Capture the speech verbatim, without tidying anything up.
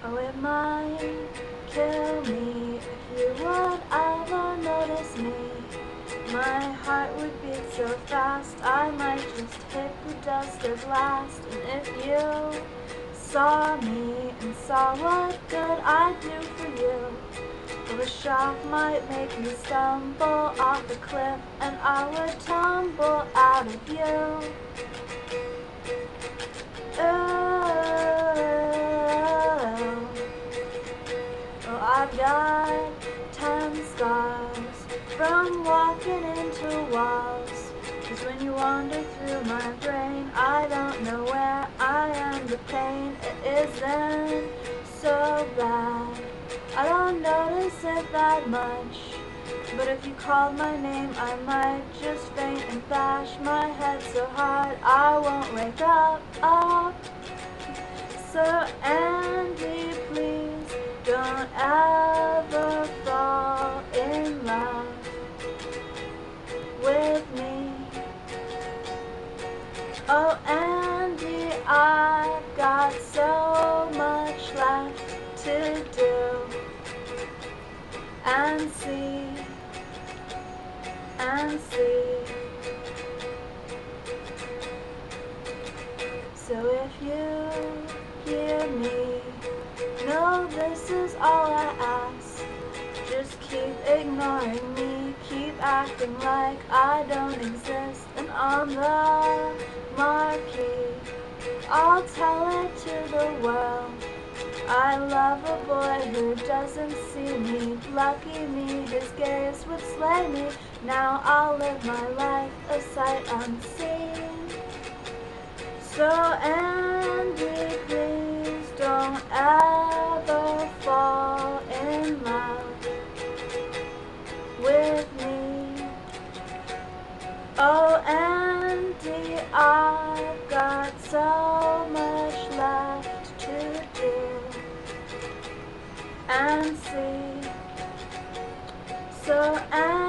Oh, it might kill me if you would ever notice me. My heart would beat so fast I might just hit the dust at last. And if you saw me and saw what good I'd do for you, well, the shock might make me stumble off the cliff and I would tumble out of you. I've got ten scars from walking into walls. 'Cause when you wander through my brain, I don't know where I am. The pain, it isn't so bad. I don't notice it that much. But if you called my name, I might just faint and bash my head so hard I won't wake up, up. So Andy, please don't ever fall in love with me. Oh Andy, I've got so much left to do and see and see. So if you hear me, know this is all I ask. Just keep ignoring me, keep acting like I don't exist. And on the marquee, I'll tell it to the world, I love a boy who doesn't see me. Lucky me, his gaze would slay me. Now I'll live my life a sight unseen. So Andy, please don't ever fall in love with me. Oh Andy, I've got so much left to do and see. So Andy,